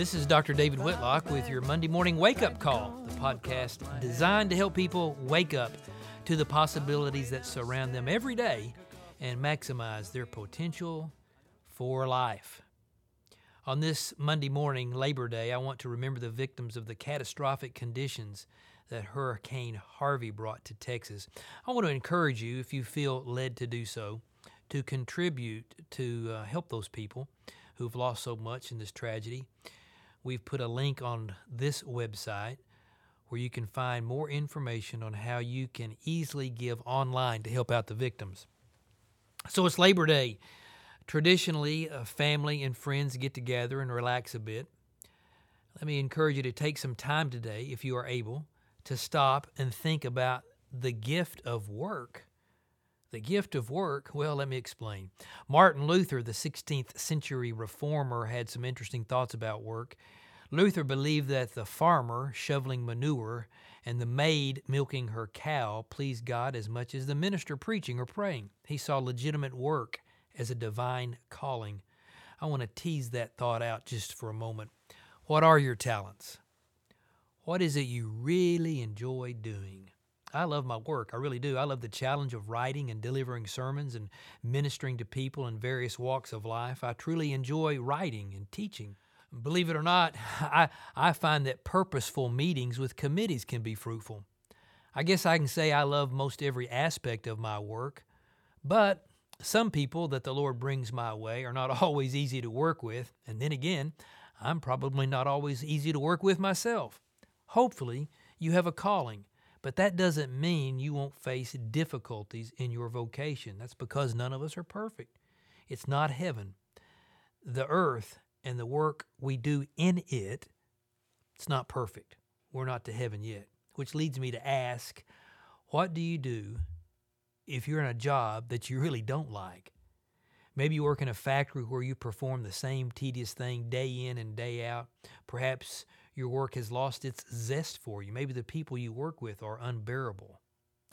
This is Dr. David Whitlock with your Monday Morning Wake Up Call, the podcast designed to help people wake up to the possibilities that surround them every day and maximize their potential for life. On this Monday morning, Labor Day, I want to remember the victims of the catastrophic conditions that Hurricane Harvey brought to Texas. I want to encourage you, if you feel led to do so, to contribute to help those people who've lost so much in this tragedy. We've put a link on this website where you can find more information on how you can easily give online to help out the victims. So it's Labor Day. Traditionally, family and friends get together and relax a bit. Let me encourage you to take some time today, if you are able, to stop and think about the gift of work. The gift of work, well, let me explain. Martin Luther, the 16th century reformer, had some interesting thoughts about work. Luther believed that the farmer shoveling manure and the maid milking her cow pleased God as much as the minister preaching or praying. He saw legitimate work as a divine calling. I want to tease that thought out just for a moment. What are your talents? What is it you really enjoy doing? I love my work. I really do. I love the challenge of writing and delivering sermons and ministering to people in various walks of life. I truly enjoy writing and teaching. Believe it or not, I find that purposeful meetings with committees can be fruitful. I guess I can say I love most every aspect of my work, but some people that the Lord brings my way are not always easy to work with, and then again, I'm probably not always easy to work with myself. Hopefully, you have a calling. But that doesn't mean you won't face difficulties in your vocation. That's because none of us are perfect. It's not heaven. The earth and the work we do in it, it's not perfect. We're not to heaven yet. Which leads me to ask, what do you do if you're in a job that you really don't like? Maybe you work in a factory where you perform the same tedious thing day in and day out. Perhaps your work has lost its zest for you. Maybe the people you work with are unbearable.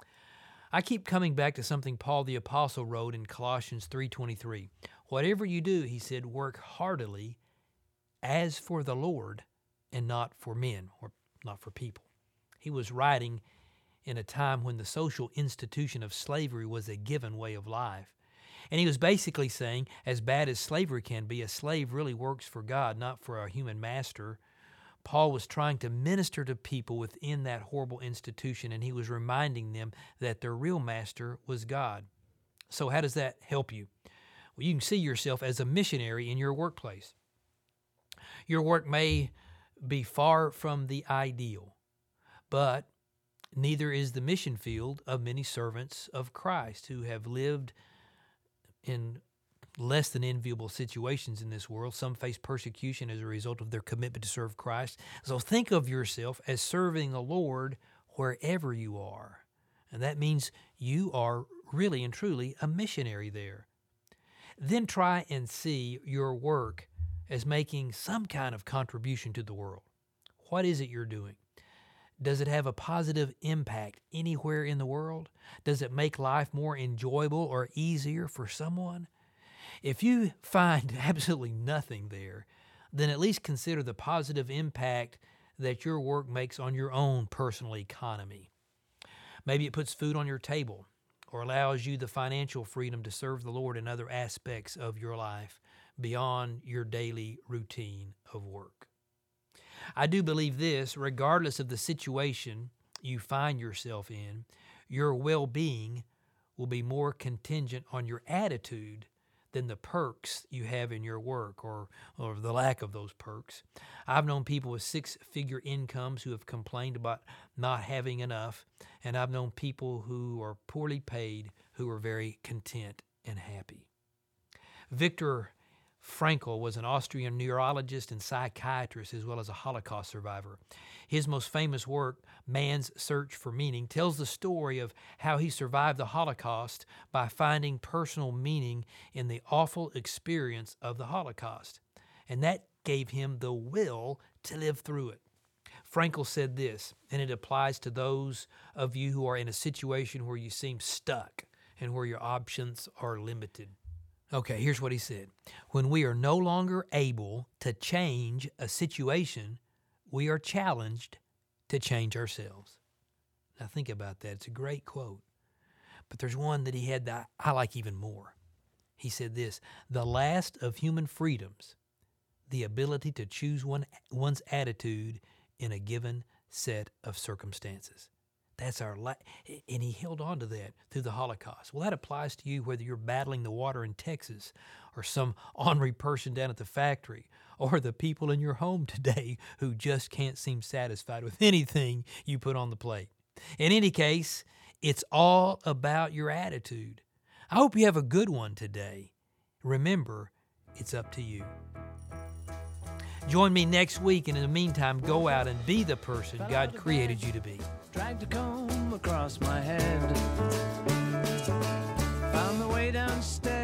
I keep coming back to something Paul the Apostle wrote in Colossians 3:23. Whatever you do, he said, work heartily as for the Lord and not for men, or not for people. He was writing in a time when the social institution of slavery was a given way of life. And he was basically saying, as bad as slavery can be, a slave really works for God, not for a human master. Paul was trying to minister to people within that horrible institution, and he was reminding them that their real master was God. So how does that help you? Well, you can see yourself as a missionary in your workplace. Your work may be far from the ideal, but neither is the mission field of many servants of Christ who have lived in less than enviable situations in this world. Some face persecution as a result of their commitment to serve Christ. So think of yourself as serving the Lord wherever you are. And that means you are really and truly a missionary there. Then try and see your work as making some kind of contribution to the world. What is it you're doing? Does it have a positive impact anywhere in the world? Does it make life more enjoyable or easier for someone? If you find absolutely nothing there, then at least consider the positive impact that your work makes on your own personal economy. Maybe it puts food on your table or allows you the financial freedom to serve the Lord in other aspects of your life beyond your daily routine of work. I do believe this, regardless of the situation you find yourself in, your well-being will be more contingent on your attitude than the perks you have in your work or the lack of those perks. I've known people with six-figure incomes who have complained about not having enough, and I've known people who are poorly paid who are very content and happy. Viktor Frankl was an Austrian neurologist and psychiatrist as well as a Holocaust survivor. His most famous work, Man's Search for Meaning, tells the story of how he survived the Holocaust by finding personal meaning in the awful experience of the Holocaust. And that gave him the will to live through it. Frankl said this, and it applies to those of you who are in a situation where you seem stuck and where your options are limited. Okay, here's what he said. When we are no longer able to change a situation, we are challenged to change ourselves. Now think about that. It's a great quote. But there's one that he had that I like even more. He said this, the last of human freedoms, the ability to choose one's attitude in a given set of circumstances. That's and he held on to that through the Holocaust. Well, that applies to you whether you're battling the water in Texas or some ornery person down at the factory or the people in your home today who just can't seem satisfied with anything you put on the plate. In any case, it's all about your attitude. I hope you have a good one today. Remember, it's up to you. Join me next week, and in the meantime, go out and be the person God created you to be. Dragged a comb across my head, found the way downstairs.